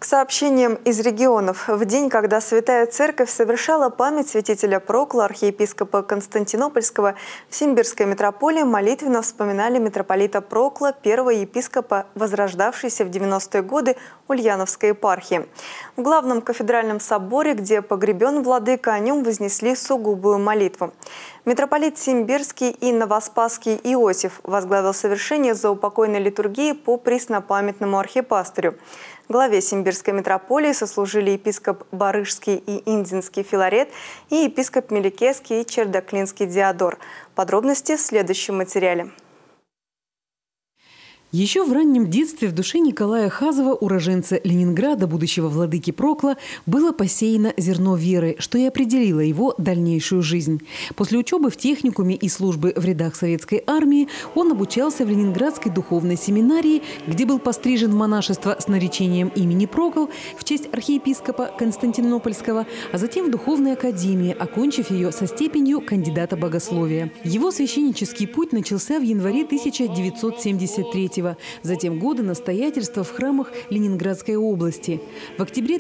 К сообщениям из регионов. В день, когда Святая Церковь совершала память святителя Прокла, архиепископа Константинопольского, в Симбирской митрополии молитвенно вспоминали митрополита Прокла, первого епископа, возрождавшейся в 90-е годы Ульяновской епархии. В главном кафедральном соборе, где погребен владыка, о нем вознесли сугубую молитву. Митрополит Симбирский и Новоспасский Иосиф возглавил совершение заупокойной литургии по преснопамятному архипастырю. Главе Симбирской митрополии сослужили епископ Барышский и Индзинский Филарет и епископ Меликесский и Чердаклинский Диодор. Подробности в следующем материале. Еще в раннем детстве в душе Николая Хазова, уроженца Ленинграда, будущего владыки Прокла, было посеяно зерно веры, что и определило его дальнейшую жизнь. После учебы в техникуме и службы в рядах советской армии он обучался в Ленинградской духовной семинарии, где был пострижен в монашество с наречением имени Прокл в честь архиепископа Константинопольского, а затем в духовной академии, окончив ее со степенью кандидата богословия. Его священнический путь начался в январе 1973 года. Затем годы настоятельства в храмах Ленинградской области. В октябре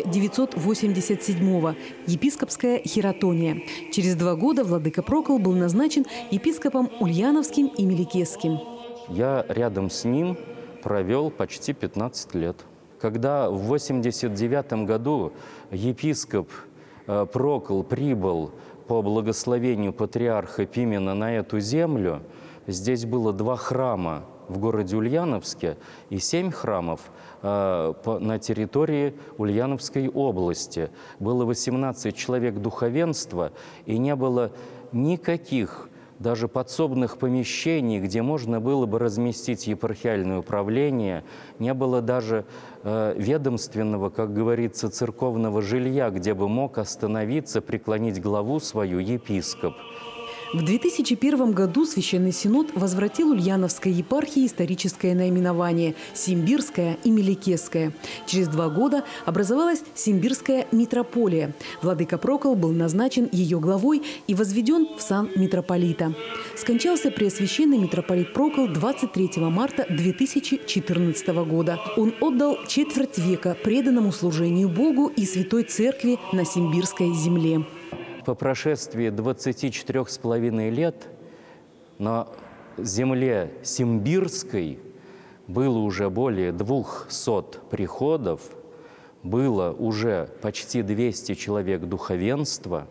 1987-го – епископская хератония. Через 2 года владыка Прокл был назначен епископом Ульяновским и Меликесским. Я рядом с ним провел почти 15 лет. Когда в 1989 году епископ Прокл прибыл по благословению патриарха Пимена на эту землю, здесь было 2 храма в городе Ульяновске и 7 храмов на территории Ульяновской области. Было 18 человек духовенства, и не было никаких даже подсобных помещений, где можно было бы разместить епархиальное управление. Не было даже ведомственного, как говорится, церковного жилья, где бы мог остановиться, преклонить главу свою епископ. В 2001 году Священный Синод возвратил Ульяновской епархии историческое наименование – Симбирская и Меликесская. Через 2 года образовалась Симбирская митрополия. Владыка Прокл был назначен ее главой и возведен в сан митрополита. Скончался преосвященный митрополит Прокл 23 марта 2014 года. Он отдал четверть века преданному служению Богу и Святой Церкви на Симбирской земле. По прошествии 24,5 лет на земле Симбирской было уже более 200 приходов, было уже почти 200 человек духовенства,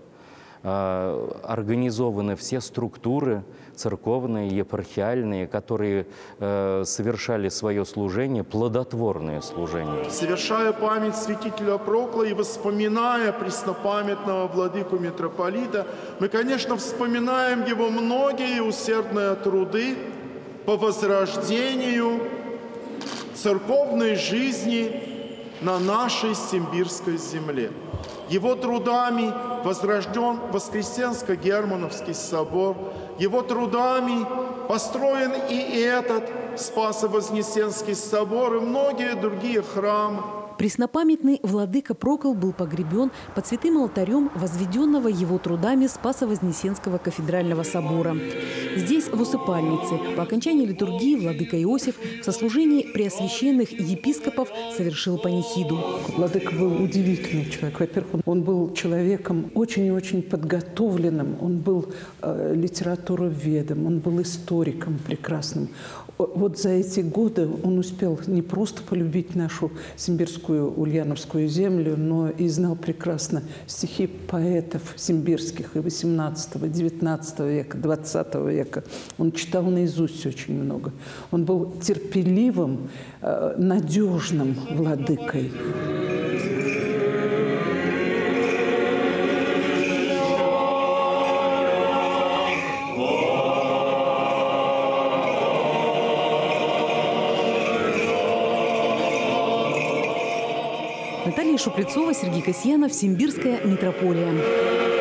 организованы все структуры церковные, епархиальные, которые совершали свое служение, плодотворное служение. Совершая память святителя Прокла и воспоминая преснопамятного владыку митрополита, мы, конечно, вспоминаем его многие усердные труды по возрождению церковной жизни на нашей Симбирской земле. Его трудами возрожден Воскресенско-Германовский собор, его трудами построен и этот Спасо-Вознесенский собор, и многие другие храмы. Преснопамятный владыка Прокл был погребен под святым алтарем, возведенного его трудами Спасо-Вознесенского кафедрального собора. Здесь, в усыпальнице, по окончании литургии владыка Иосиф в сослужении преосвященных епископов совершил панихиду. Владыка был удивительный человек. Во-первых, он был человеком очень и очень подготовленным, он был литературоведом, он был историком прекрасным. Вот за эти годы он успел не просто полюбить нашу симбирскую ульяновскую землю, но и знал прекрасно стихи поэтов симбирских и XVIII, XIX века, XX века. Он читал наизусть очень много. Он был терпеливым, надежным владыкой. Наталья Шуплецова, Сергей Касьянов, Симбирская митрополия.